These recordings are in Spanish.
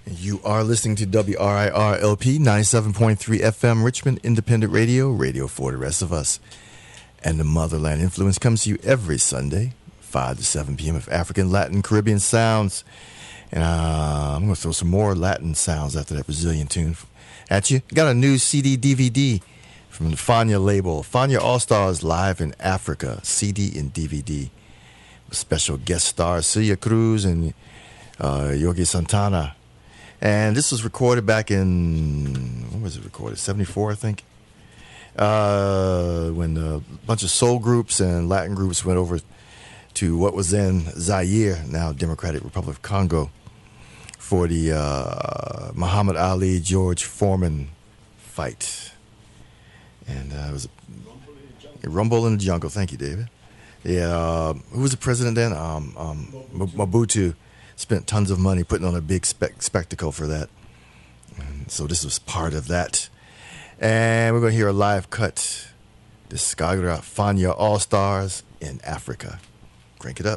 You are listening to WRIR-LP 97.3 FM Richmond Independent Radio, radio for the rest of us. And the Motherland Influence comes to you every Sunday, 5 to 7 p.m. of African, Latin, Caribbean sounds. And I'm going to throw some more Latin sounds after that Brazilian tune at you. Got a new CD DVD from the Fania label, Fania All-Stars Live in Africa, CD and DVD. With special guest stars Celia Cruz and Yogi Santana. And this was recorded back in, when was it recorded? 74, I think. When a bunch of soul groups and Latin groups went over to what was then Zaire, now Democratic Republic of Congo, for the Muhammad Ali, George Foreman fight. And it was a Rumble in the Jungle. Thank you, David. Yeah, who was the president then? Mobutu spent tons of money putting on a big spectacle for that. And so this was part of that. And we're going to hear a live cut. Discogra Fania All-Stars in Africa. Crank it up.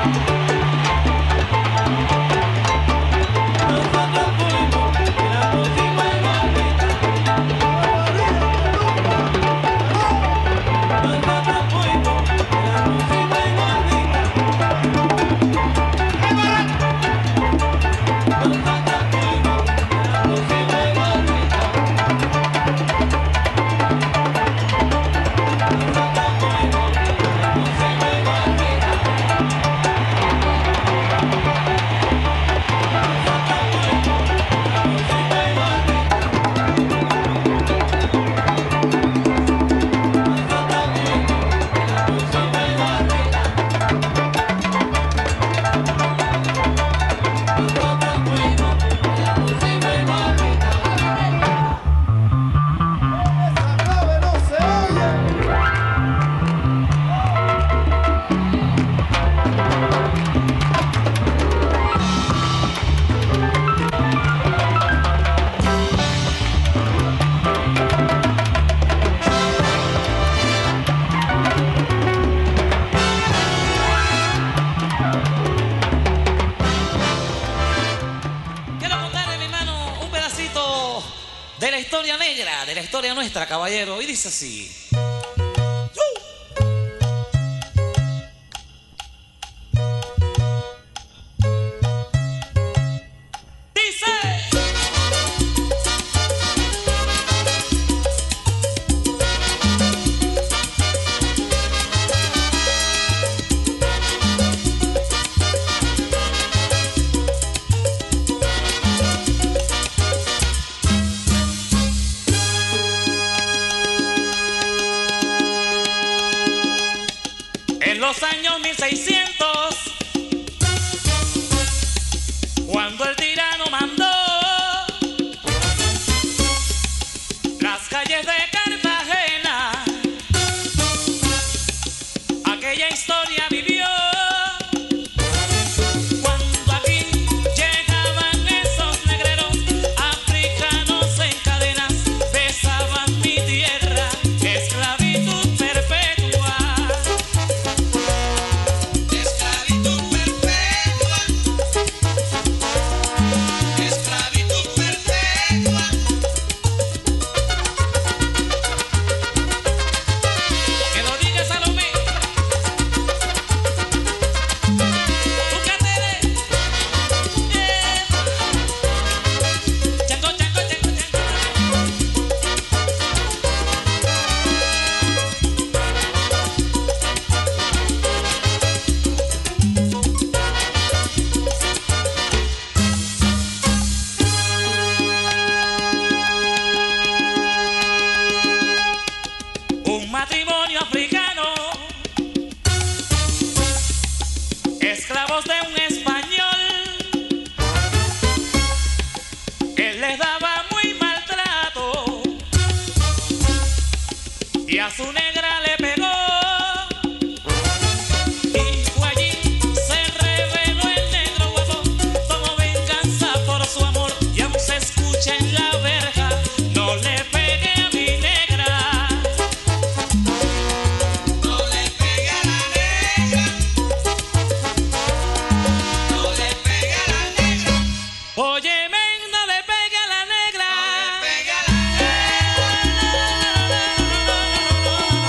De la historia nuestra, caballero, y dice así. En los años 1600, cuando el tirano mandó las calles de Cartagena, aquella historia vivió. Cuando aquí llegaban esos negreros africanos en cadenas, besaban mi tierra, esclavitud perpetua. Un matrimonio africano, esclavos de un español. Él les daba muy maltrato y a su negra le pegó. Y fue allí, se reveló el negro guapo, tomó venganza por su amor y aún se escucha en la verja: no le pegué a mi negra. Óyeme, no le pegue a la negra. No le pegue a la negra.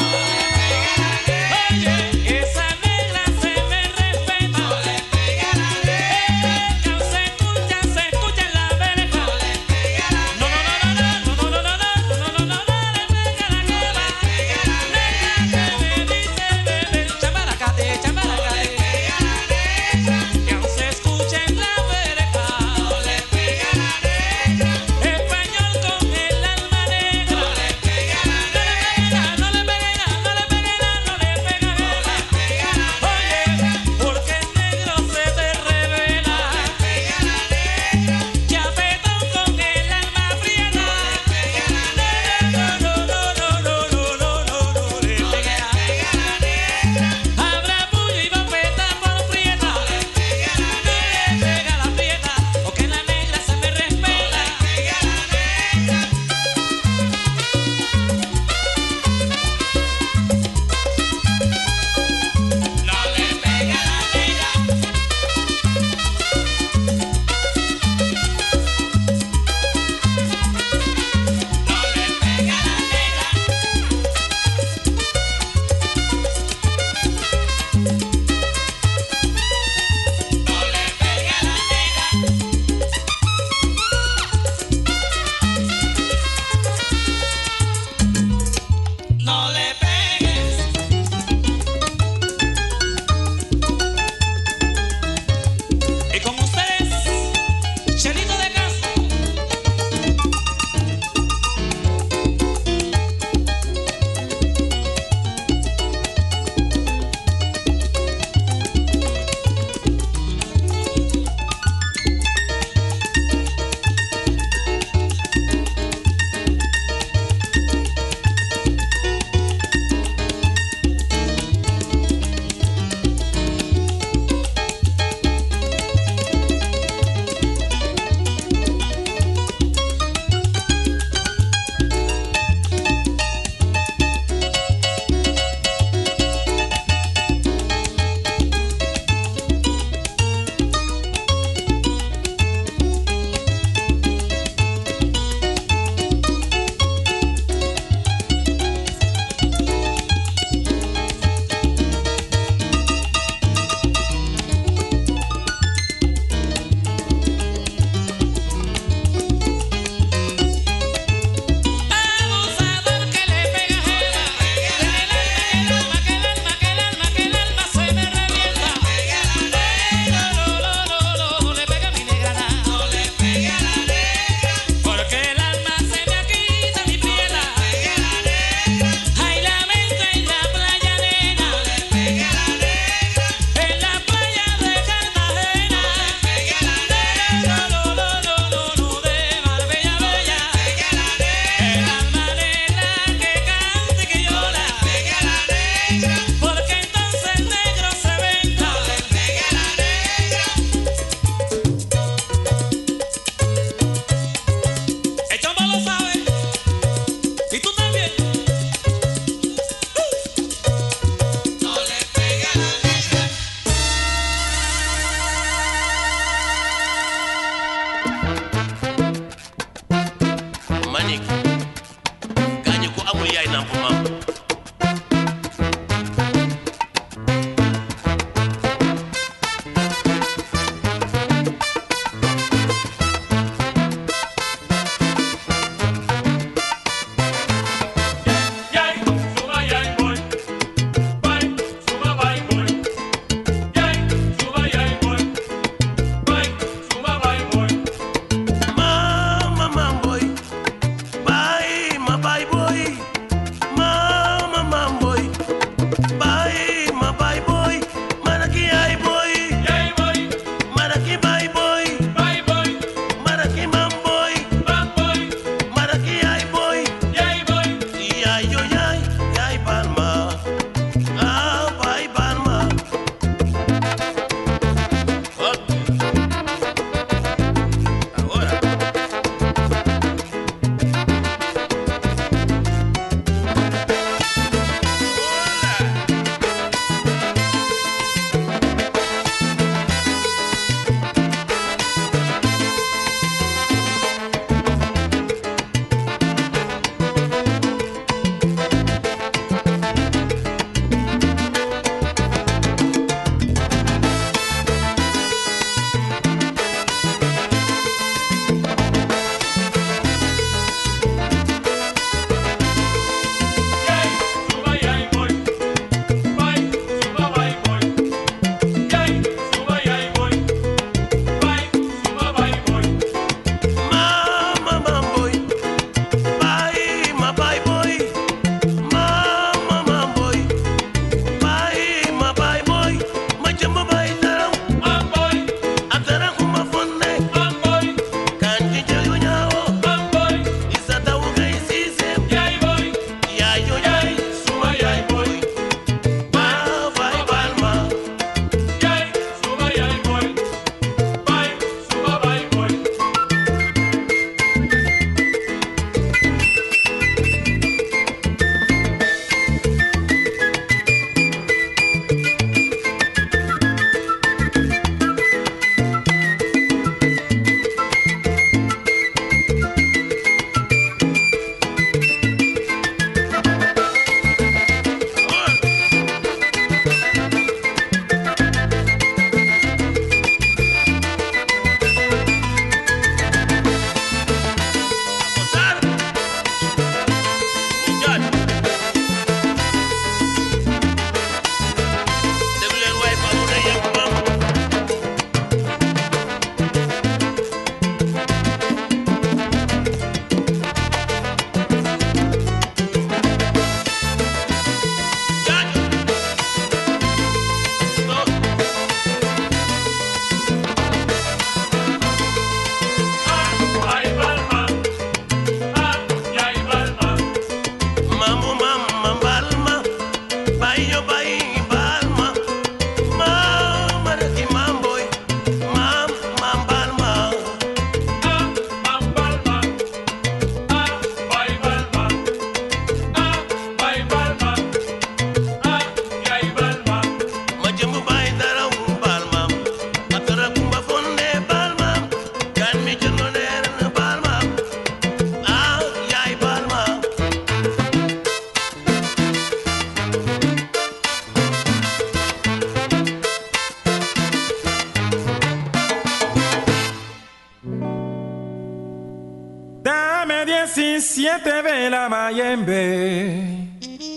17 vela mayembe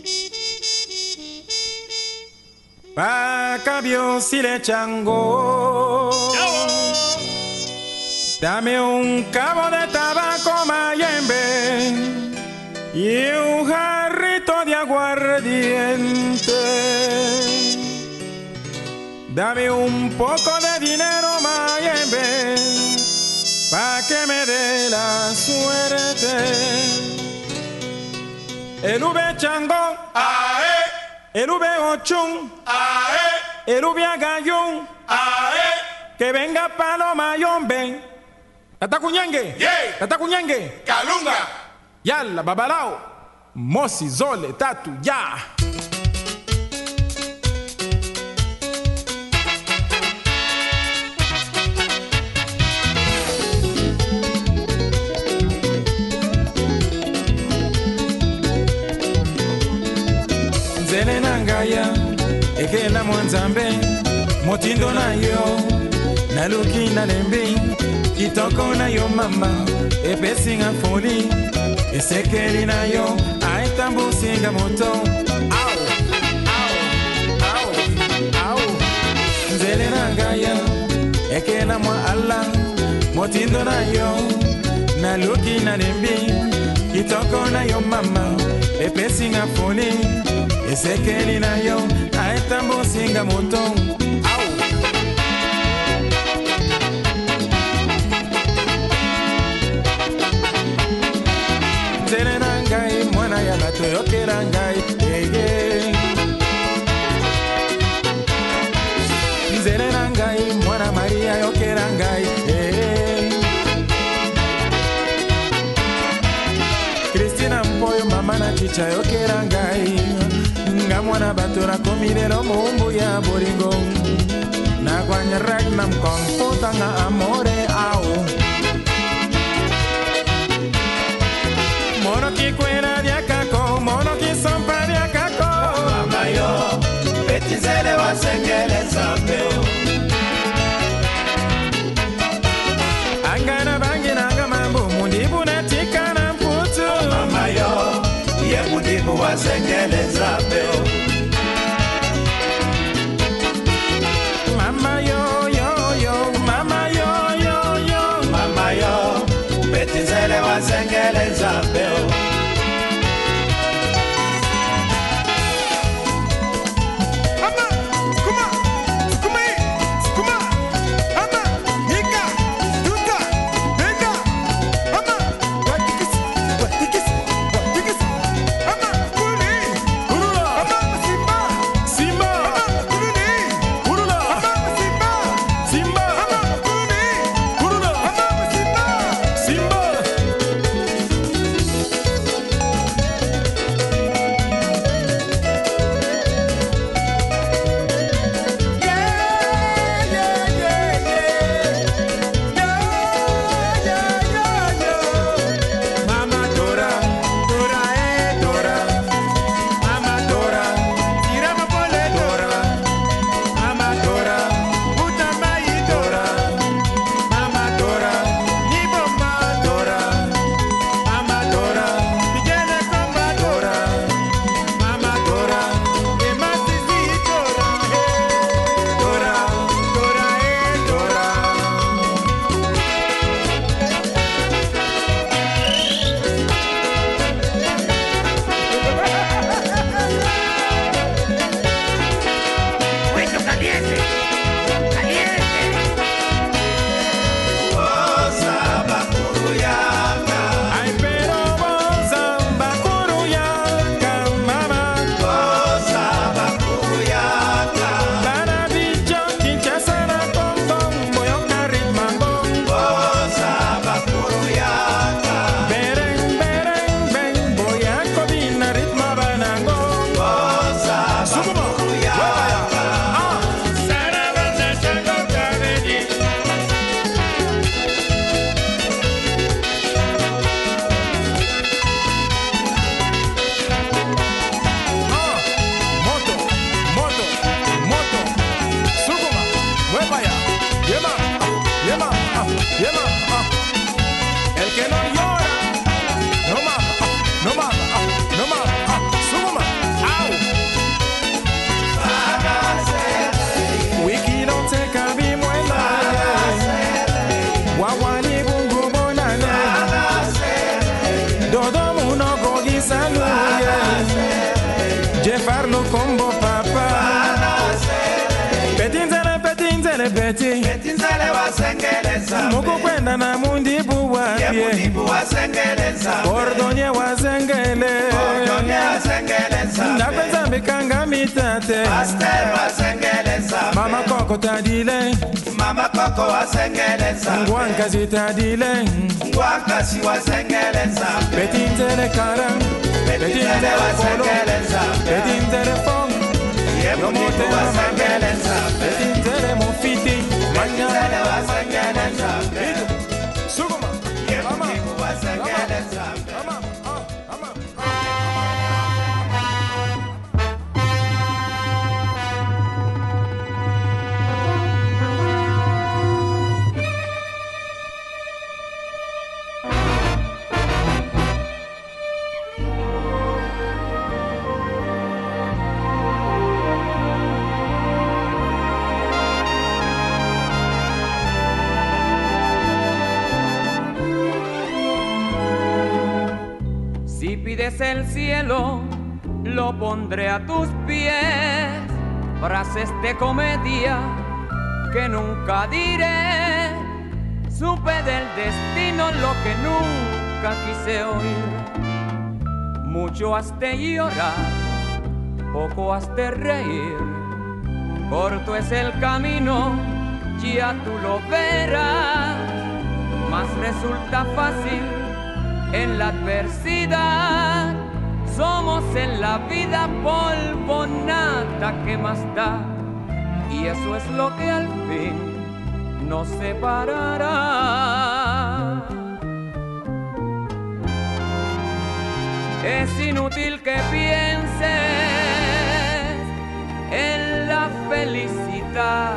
pa cambio si le chango. Dame un cabo de tabaco mayembe y un jarrito de aguardiente. Dame un poco de dinero mayembe pa' que me dé la suerte. El V chango, ae. El V ochun, ae. El V agayun, ae. Que venga paloma yombe. Tata kunyange, yeah. Tata kunyange, Kalunga, yalla babalao, mosi zole tatu ya. Nangaya, ekela mwanzambe, motindo na yo, naluki na lembi, kitoko na yo mama, epesinga foli, esekeli na yo, aitambu singa moto. Au, au, au, au. Nzele nangaya, ekela mwa ala, motindo na yo, naluki na lembi, kitoko na yo mama, epesinga foli. Esekeli na yo, aitambo singa moto. Au. Nzele na ngai, mwana ya bato yokela ngai, ege. Nzele na ngai, mwana Maria yokela ngai, ege. Kristina Mpoyo, mama na chicha yokela ngai. Nga mwana batura komilelo mumbu ya boringo na kwanya ragnam komputa nga amore au mono ki kwena dia kako mono ki sompa dia kako mama yo petizele wasengele sapeo angana bangi nanga mambo mundibu na tika na mputu mama yo ye mundibu wasengele sapeo mama yo yo yo mama yo yo yo mama yo petizele wasengele sapeo beti muku kwenda na mundibu wapye kordonye wazengele nakwenza mbikanga mitate mama koko tadile ngwankazi tadile betintere karam betintere polo betintere fong yomote wasangelenza betintere mofiti manyana wasangelenza suguma mama wasangelenza mama pides el cielo, lo pondré a tus pies. Frases de comedia que nunca diré. Supe del destino lo que nunca quise oír. Mucho has de llorar, poco has de reír. Corto es el camino, ya tú lo verás. Mas resulta fácil en la adversidad. Somos en la vida polvo, nada que más da. Y eso es lo que al fin nos separará. Es inútil que pienses en la felicidad.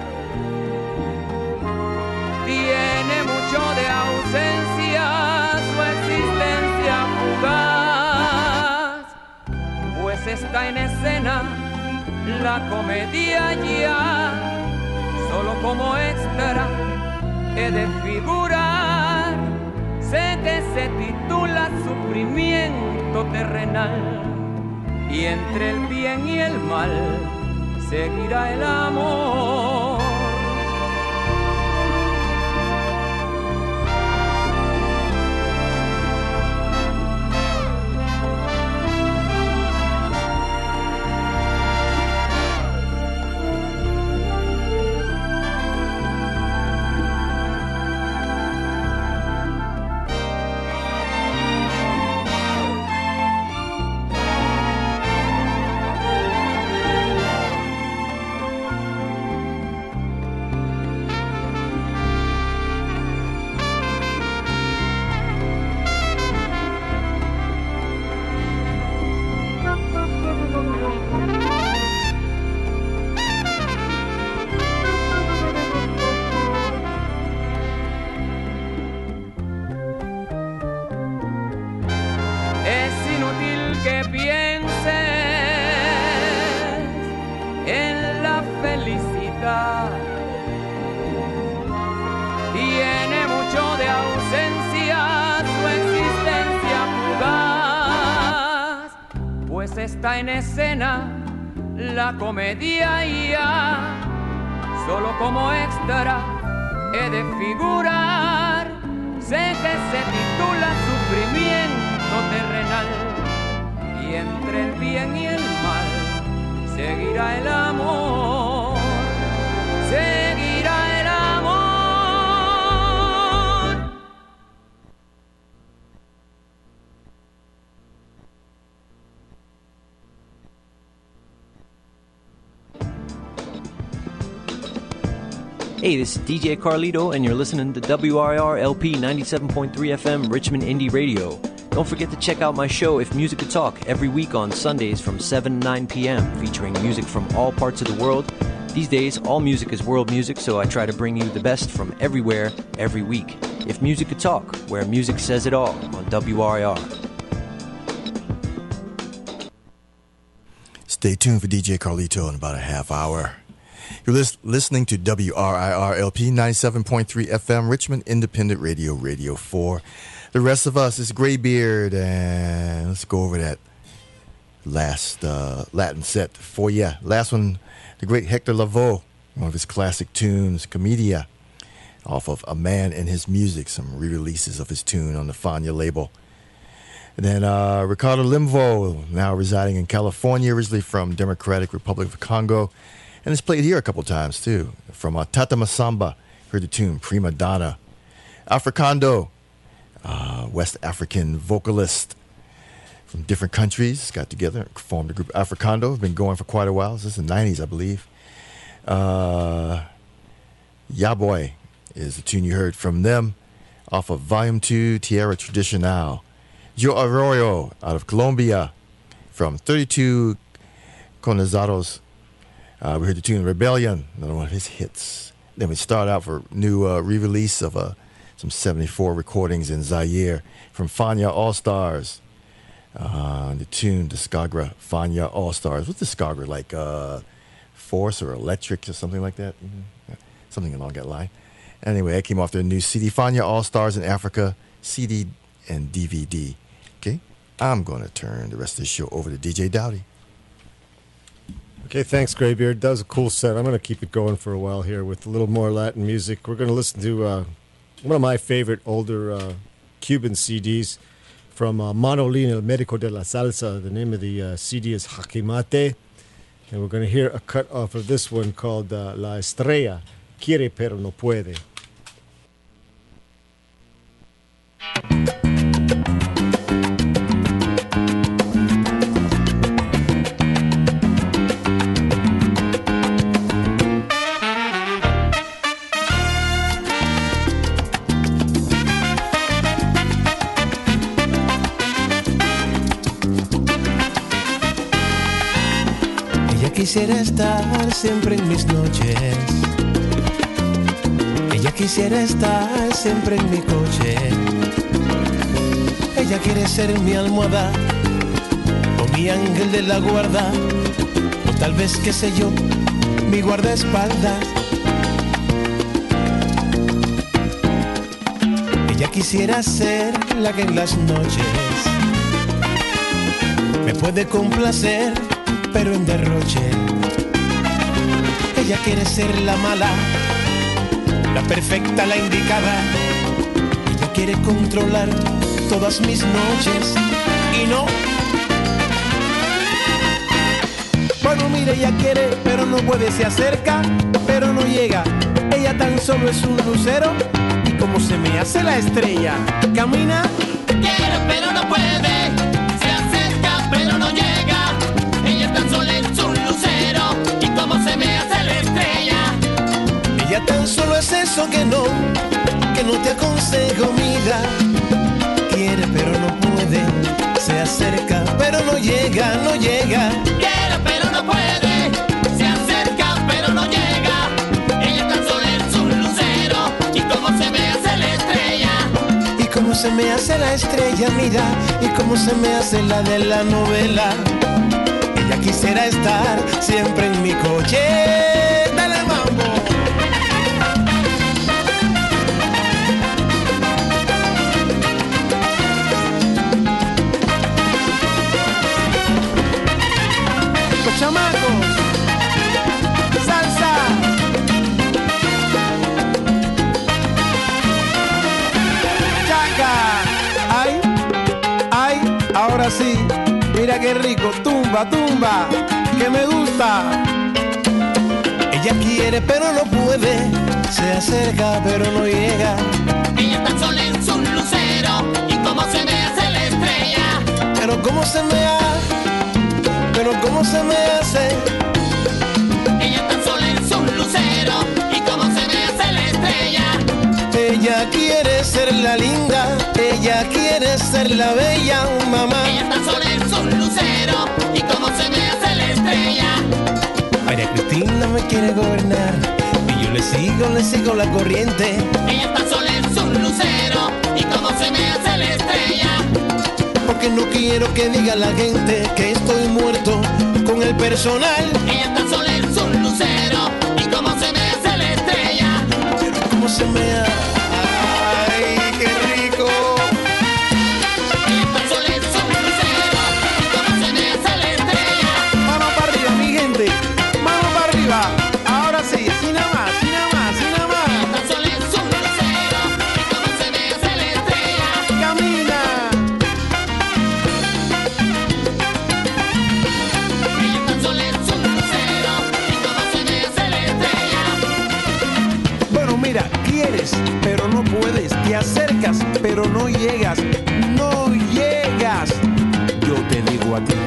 Tiene mucho de ausencia su existencia fugaz, pues está en escena la comedia ya. Solo como extra he de figurar. Sé que se titula Sufrimiento Terrenal, y entre el bien y el mal seguirá el amor. Está en escena la comedia y ya. Solo como extra he de figurar. Sé que se titula Sufrimiento Terrenal, y entre el bien y el mal seguirá el amor. Seguirá el amor. Hey, this is DJ Carlito, and you're listening to WRIR LP 97.3 FM Richmond Indie Radio. Don't forget to check out my show, If Music Could Talk, every week on Sundays from 7 to 9 p.m., featuring music from all parts of the world. These days, all music is world music, so I try to bring you the best from everywhere, every week. If Music Could Talk, where music says it all, on WRIR. Stay tuned for DJ Carlito in about a half hour. You're listening to WRIR LP 97.3 FM, Richmond Independent Radio, Radio 4. The rest of us is Graybeard, and let's go over that last Latin set for you. Last one, the great Hector Lavoe, one of his classic tunes, Comedia, off of A Man and His Music, some re-releases of his tune on the Fania label. And then Ricardo Limvo, now residing in California, originally from Democratic Republic of Congo, and has played here a couple times too. From Tata Masamba, heard the tune Prima Donna. Africando, West African vocalist from different countries, got together and formed the group Africando. Have been going for quite a while, since the 90s, I believe. Ya Boy is the tune you heard from them off of Volume 2, Tierra Tradicional. Joe Arroyo out of Colombia from 32 Conizados. We heard the tune Rebellion, another one of his hits. Then we start out for new re-release of some 74 recordings in Zaire from Fania All-Stars. The tune Discogra, Fania All-Stars. What's Discogra, like Force or Electric or something like that? Something along that line. Anyway, that came off their new CD, Fania All-Stars in Africa, CD and DVD. Okay, I'm going to turn the rest of the show over to DJ Dowdy. Okay, thanks, Graybeard. That was a cool set. I'm going to keep it going for a while here with a little more Latin music. We're going to listen to one of my favorite older Cuban CDs from Manolín, El Médico de la Salsa. The name of the CD is Jaquimate. And we're going to hear a cut off of this one called La Estrella, Quiere Pero No Puede. Quisiera estar siempre en mis noches. Ella quisiera estar siempre en mi coche. Ella quiere ser mi almohada o mi ángel de la guarda, o tal vez, qué sé yo, mi guardaespaldas. Ella quisiera ser la que en las noches me puede complacer, pero en derroche. Ella quiere ser la mala, la perfecta, la indicada. Ella quiere controlar todas mis noches y no. Bueno, mira, ella quiere, pero no puede. Se acerca, pero no llega. Ella tan solo es un lucero y como se me hace la estrella. Camina, Quiere pero no puede, se acerca pero no llega. Ella tan solo es un lucero y como se me hace la estrella. ella tan solo es eso que no te aconsejo, mira. Quiere pero no puede, se acerca pero no llega, no llega. Quiere pero no puede, se acerca pero no llega. Ella tan solo es un lucero y como se me hace la estrella. Y como se me hace la estrella, mira, y como se me hace la de la novela. Ella quisiera estar siempre en mi coche. Dale mambo. Los chamacos, salsa. Chaca. Ay, ay, ahora sí. Mira qué rico, tumba, tumba, que me gusta. Ella quiere pero no puede, se acerca pero no llega. Ella tan solo es un lucero y como se me hace la estrella. Pero cómo se me hace, pero cómo se me hace. Ella tan solo es un lucero y como se me hace la estrella. Ella quiere ser la linda, ella quiere ser la bella, mamá. Ella tan solo es un lucero y como se me hace la estrella. María Cristina me quiere gobernar y yo le sigo la corriente. Ella tan solo es un lucero y como se me hace la estrella. Porque no quiero que diga la gente que estoy muerto con el personal. Ella tan solo es un lucero y como se me hace la estrella. Pero cómo se me hace. Ay, qué rico. Ella tan solo es un lucero y como se me hace la estrella. Mano para arriba, mi gente. Mano para arriba. Ahora sí, así Mira, quieres, pero no puedes. Te acercas, pero no llegas. No llegas. Yo te digo a ti.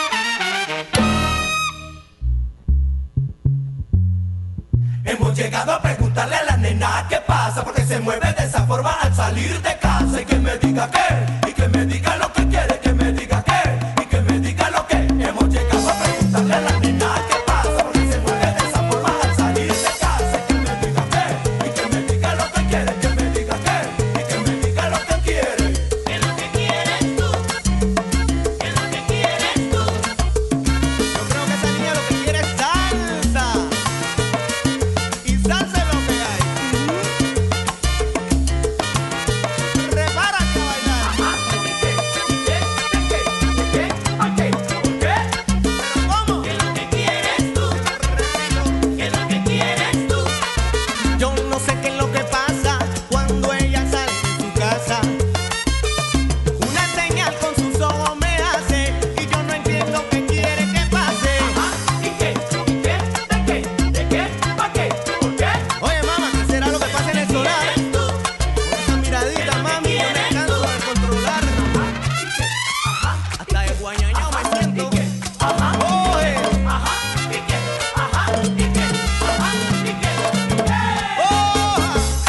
Hemos llegado a preguntarle a la nena qué pasa, porque se mueve de esa forma al salir de casa. Y que me diga qué, y que me diga lo que quiere, que me diga qué, y que me diga lo que. Hemos llegado a preguntarle a la nena qué pasa, porque se mueve de esa forma al salir de casa. Y que me diga qué, y que me diga lo que quiere, que me diga qué, y que me diga lo que quiere. ¿Qué es lo que quieres tú? ¿Qué es lo que quieres tú? Yo creo que esa niña lo que quiere es salsa. Y salsa es lo que hay. Prepárate a bailar. ¿Y qué? ¿Por qué? ¿Pero cómo? ¿Qué es lo que quieres tú? ¿Qué es lo que quieres tú? Yo no sé qué es lo que pasa cuando ella sale de su casa. Una señal con sus ojos me hace y yo no entiendo qué quiere que pase. ¿Y qué? ¿Y qué? ¿De qué? ¿De qué? ¿Para qué? ¿Por qué? Oye, mamá, ¿qué será lo que pasa en el solar? Con esa miradita, mami, yo me canso de controlar. Hasta de guañañao me siento. Oye. ¿Y qué? ¿Y qué? ¿Y qué? Oh,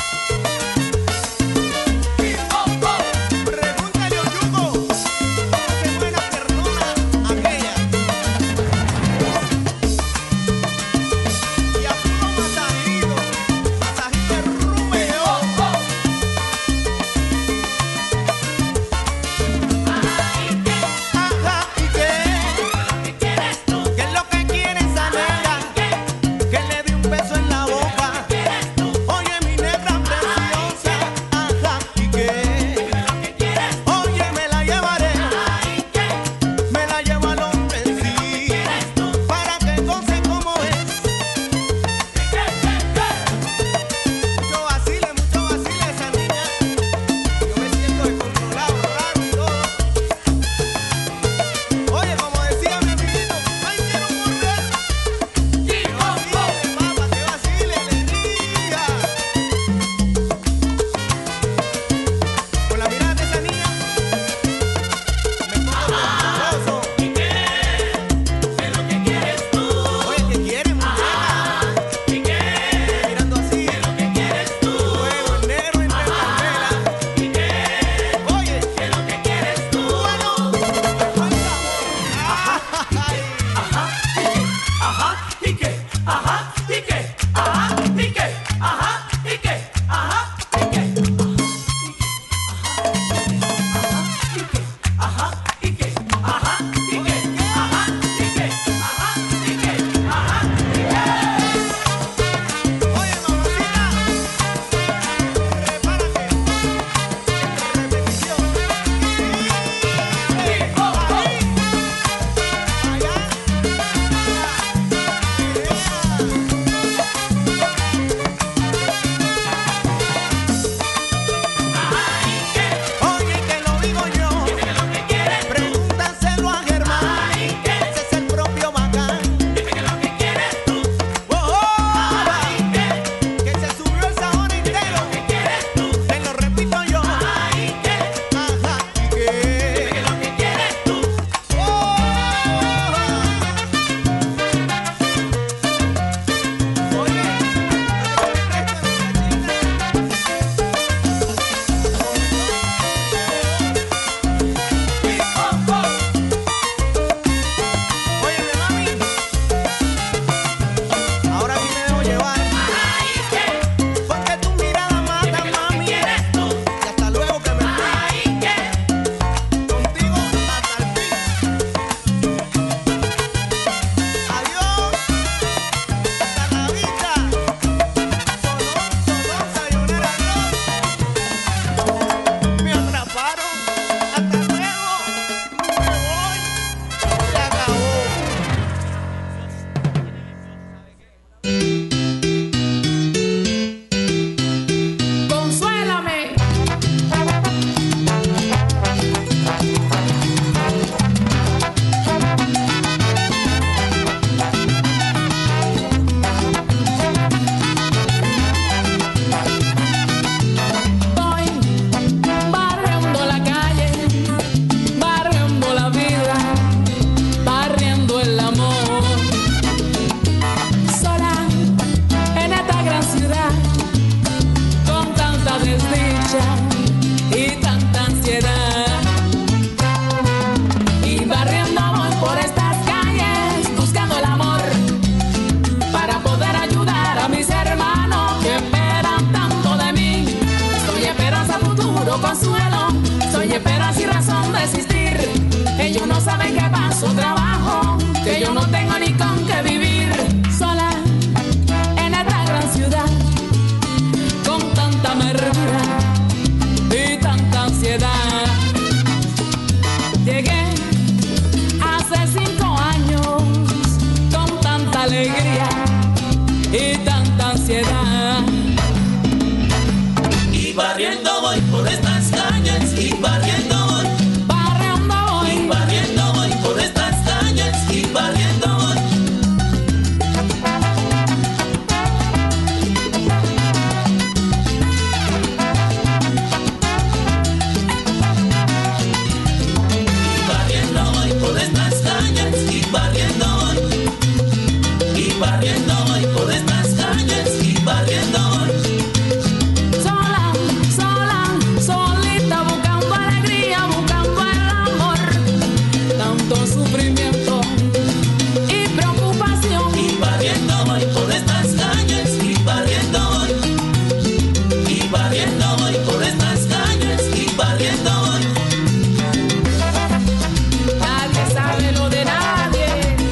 busco consuelo, soy esperanza y razón de existir. Ellos no saben que paso trabajo, que yo no tengo ni con qué vivir. Sola en esta gran ciudad, con tanta amargura y tanta ansiedad. Llegué hace 5 años con tanta alegría y tanta ansiedad. Y barriendo voy por estas calles, y barriendo voy, y barriendo voy por estas calles, y barriendo voy. Y barriendo voy por estas calles, y barriendo voy, y barriendo voy por estas calles, y barriendo voy. Sola, sola, solita, buscando alegría, buscando el amor. Tanto sufrimiento y preocupación. Y barriendo voy por estas calles, y barriendo voy, y barriendo voy por estas calles, y barriendo voy. Nadie sabe lo de nadie.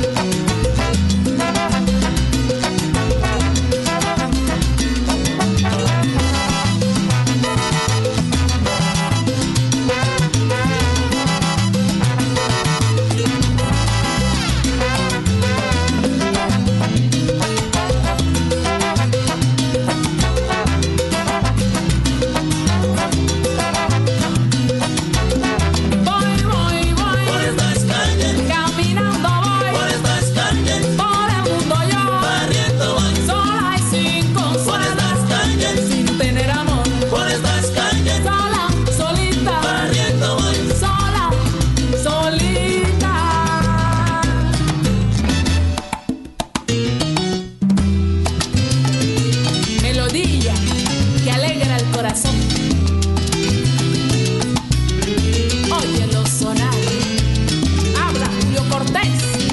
Voy, Por estas calles, caminando voy, por estas calles, por el mundo yo. barriendo voy. Sola y sin Por consuelo, estas calles, sin tener amor. por estas calles, Sola, solita, barriendo voy. sola, solita. Melodía que alegra el corazón. Óyelo sonar. Habla Julio Cortés.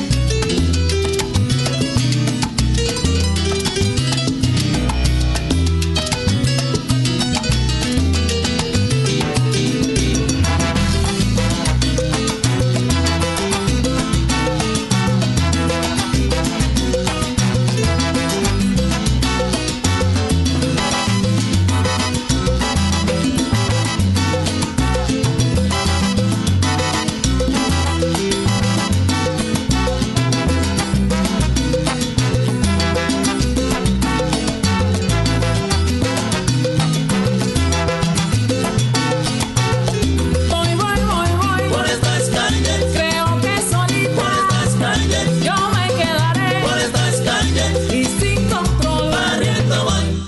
Voy. Por estas calles, Creo que por solita estas calles, yo me por quedaré estas calles, y sin control. barriendo voy.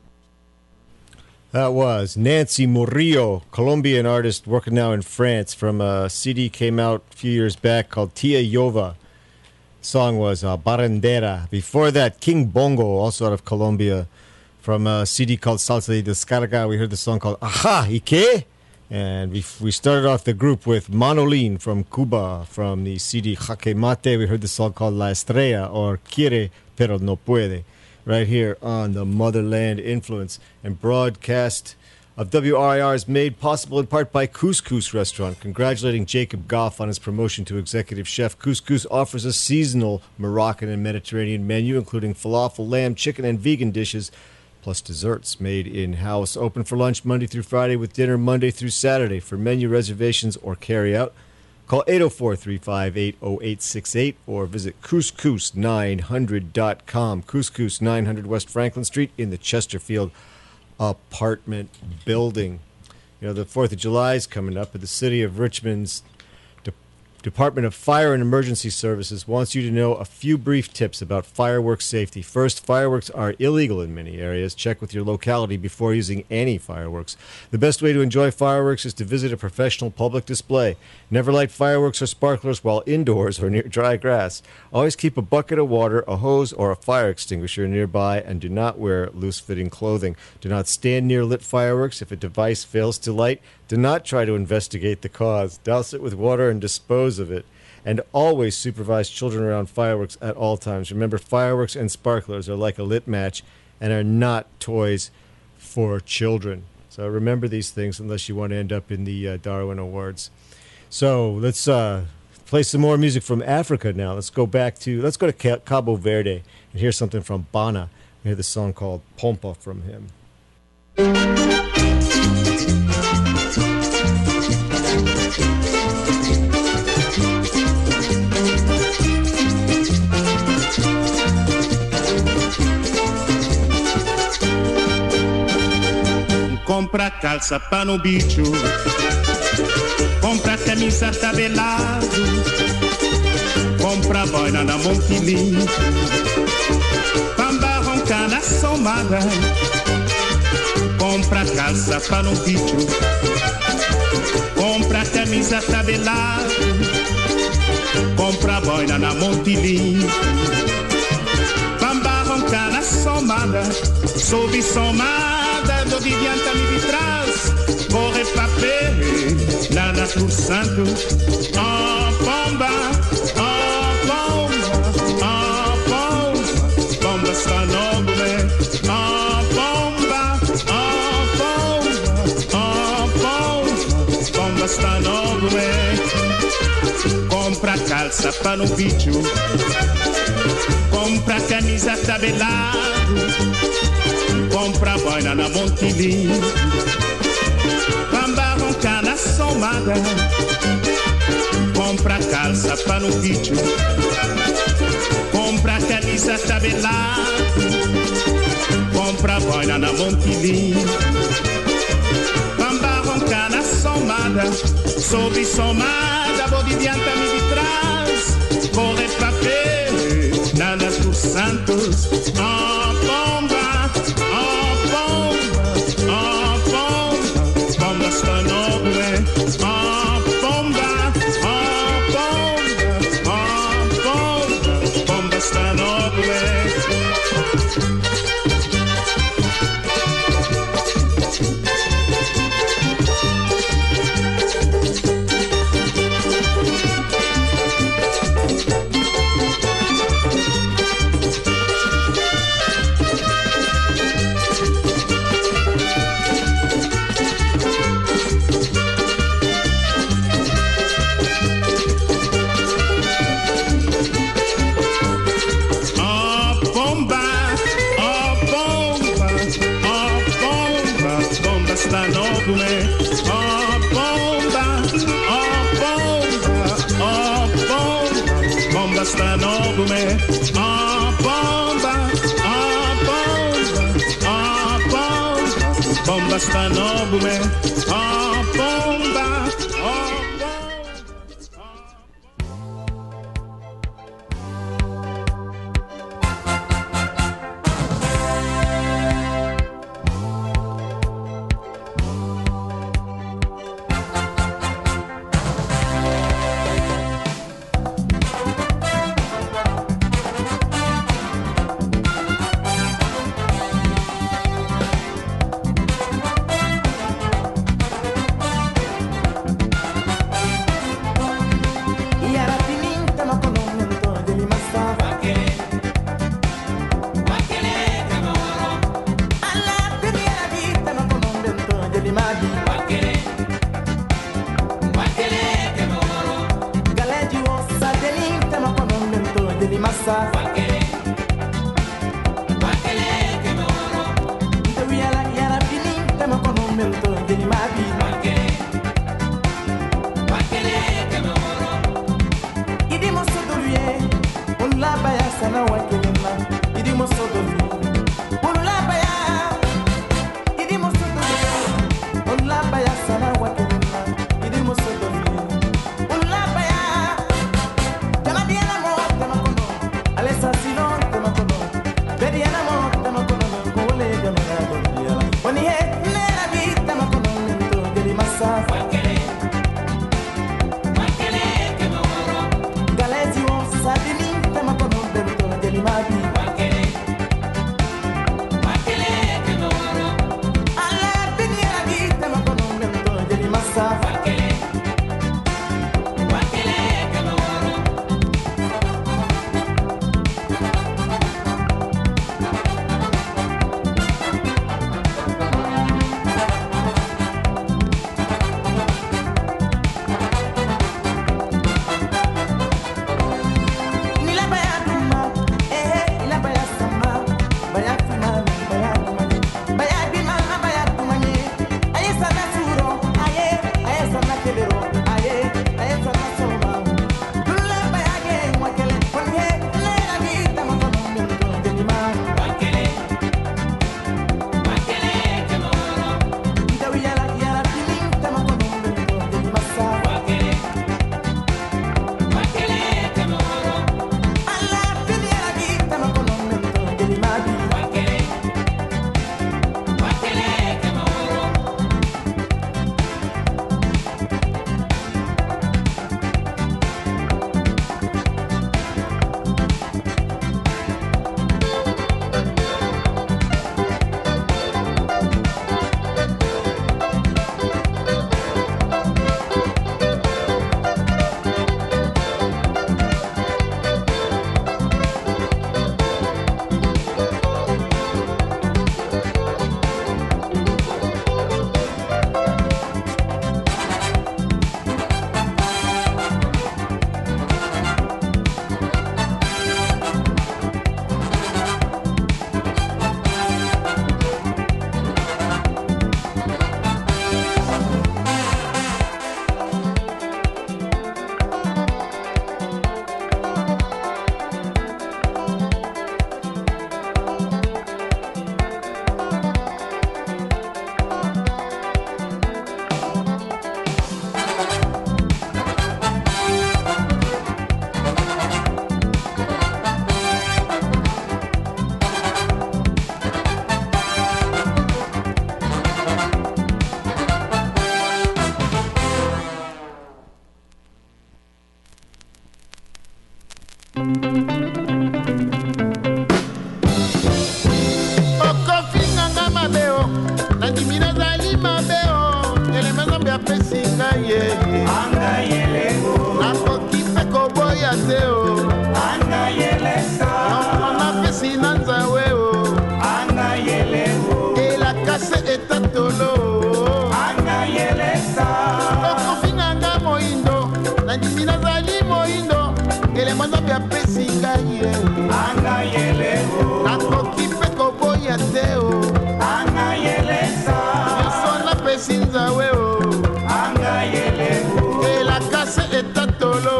That was Nancy Murillo, Colombian artist working now in France, from a CD came out a few years back called Tia Yova. Song was Barandera. Before that, King Bongo, also out of Colombia, from a CD called Salsa de Descarga. We heard the song called Ajá, ¿y qué? And we started off the group with Manolín from Cuba, from the CD Jaque Mate. We heard the song called La Estrella, or Quiere pero no puede, right here on the Motherland Influence. And broadcast of WRIR is made possible in part by Couscous Restaurant. Congratulating Jacob Goff on his promotion to executive chef. Couscous offers a seasonal Moroccan and Mediterranean menu, including falafel, lamb, chicken, and vegan dishes, plus desserts made in-house. Open for lunch Monday through Friday, with dinner Monday through Saturday. For menu reservations or carry-out, call 804-358-0868 or visit couscous900.com. Couscous 900 West Franklin Street in the Chesterfield apartment building. You know, the 4th of July is coming up, but the city of Richmond's Department of Fire and Emergency Services wants you to know a few brief tips about fireworks safety. First, fireworks are illegal in many areas. Check with your locality before using any fireworks. The best way to enjoy fireworks is to visit a professional public display. Never light fireworks or sparklers while indoors or near dry grass. Always keep a bucket of water, a hose, or a fire extinguisher nearby, and do not wear loose-fitting clothing. Do not stand near lit fireworks. If a device fails to light, do not try to investigate the cause. Douse it with water and dispose of it. And always supervise children around fireworks at all times. Remember, fireworks and sparklers are like a lit match and are not toys for children. So remember these things unless you want to end up in the Darwin Awards. So let's play some more music from Africa now. Let's go to Cabo Verde and hear something from Bana. We hear the song called Pompa from him. Compra calça para no bicho, compra camisa tabelado, compra boina na Montilim, pamba ronca na somada, compra calça para no bicho, compra camisa tabelado, compra boina na Montilim, pamba ronca na somada, sob somada. Do diante me de trás, corre papel, nada por santo. Oh, pomba, oh, pomba, oh, pomba, pomba está novo, oh, pomba, oh, pomba, oh, pomba, pomba está novo, compra calça para no bicho, compra camisa tabelado, compra boina na Montilim, pamba ronca na somada, compra calça para no bicho, compra camisa tabelado, compra boina na Montilim, pamba ronca na somada, sob somada, bodivianta me de trás, corre papel, nada por santos, oh, pomba. Está novo, oh, pomba, oh, pomba, oh, pomba, pomba está novo, está novo, oh, pomba, oh, pomba, oh, pomba, pomba está novo, oh, pomba, oh, Alessa apesi ngai ye nakoki mpe koboya te o nyonso napesi na nzawe o elakase etatolo okofinganga moindo nandimi nazali moindo elemo nzambe apesi ngai ye nakoki mpe koboya te o nyonso napesi nzawe o elakase etatolo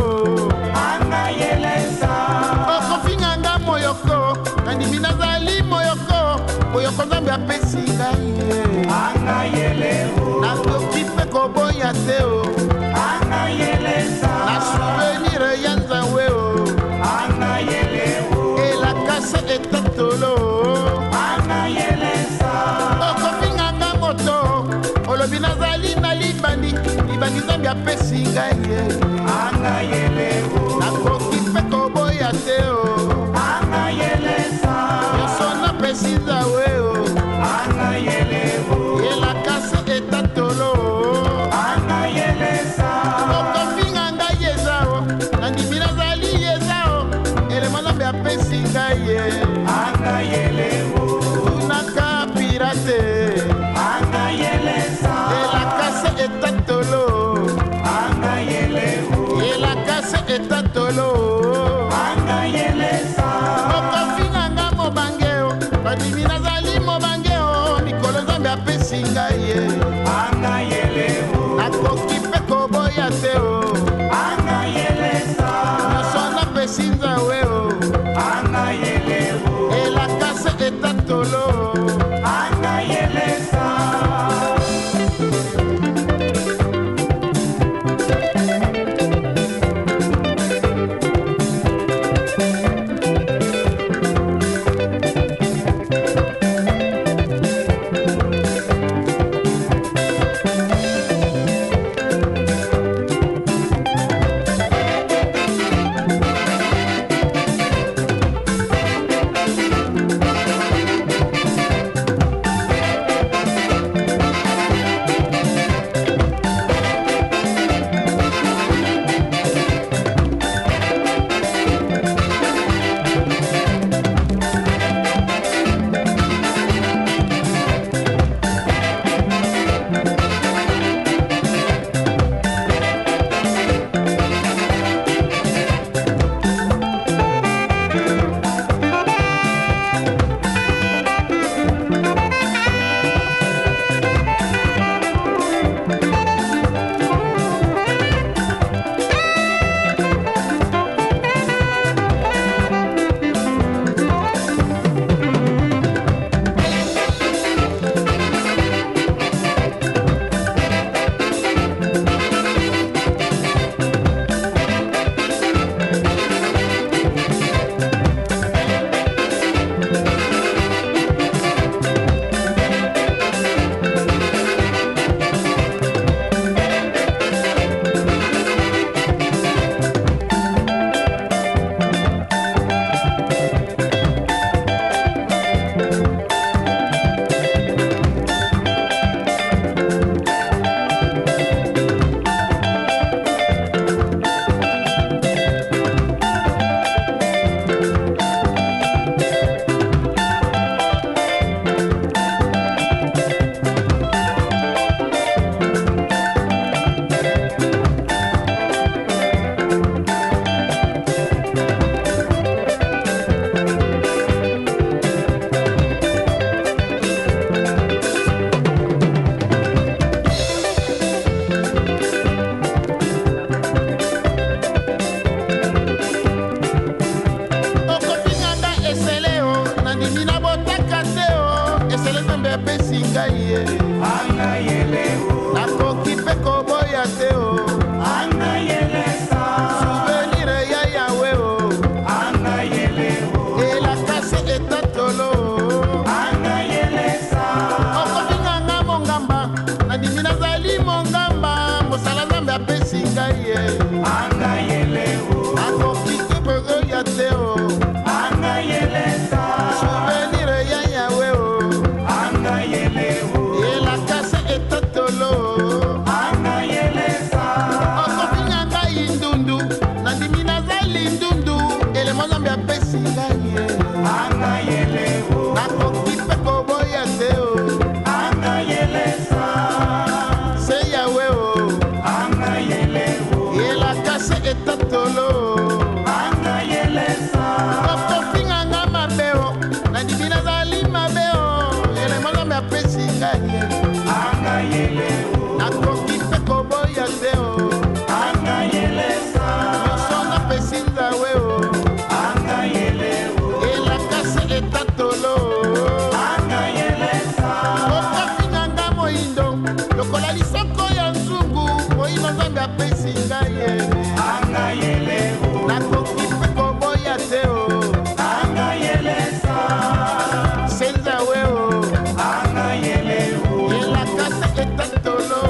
okofinganga moyoko nandimi nazali moyoko moyoko nzambe apesi ngai ye nakoki mpe koboya te o na souvenir ya nzawe o elakase etatolo okofinganga moto olobi nazali na libandi nzambe apesi ngai ye nakoki mpe koboya te o nyonso napesi nzawe o elakase etatolo okofinga ngai yeza o nandimi nazali yeza o elemo nzambe apesi ngai ye tunaka pirate elakase etatolo elakase etatolo okofinganga mobange o bandimi nazali mobange o mikolo nzambe apesi ngai ye nakoki mpe koboya te o nyonso napesi nzawe o elakase etatolo lokola lisoko ya nzungu moyino nzambe apesi ngai ye nakoki mpe koboya te o senza we o yelakasa etatolo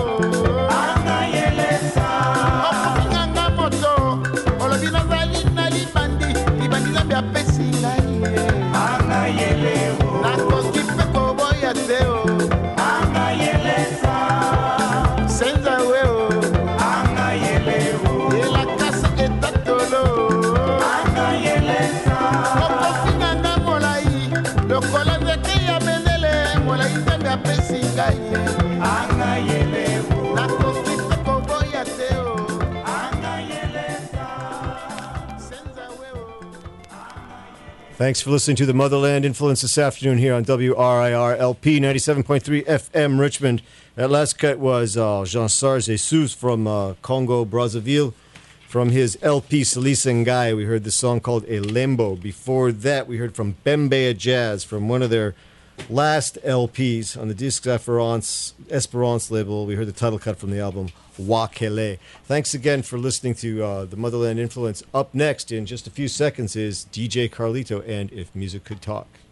okokinganga moto olobi nazali na libandi nzambe apesi ngai ye nakoki mpe koboya te o senza we o yelakasa etatolo okofinganga molai lokola nzete ya bendele molai nzambe apesi ngai ye nakoki mpe koboya te o senza we o. Thanks for listening to the Motherland Influence this afternoon here on WRIR LP 97.3 FM Richmond. That last cut was Jean-Sarge Jesus from Congo, Brazzaville. From his LP Salisengai, we heard the song called Elembo. Before that, we heard from Bembeya Jazz from one of their last LPs on the Disques Esperance label. We heard the title cut from the album Wakele. Thanks again for listening to the Motherland Influence. Up next in just a few seconds is DJ Carlito and If Music Could Talk.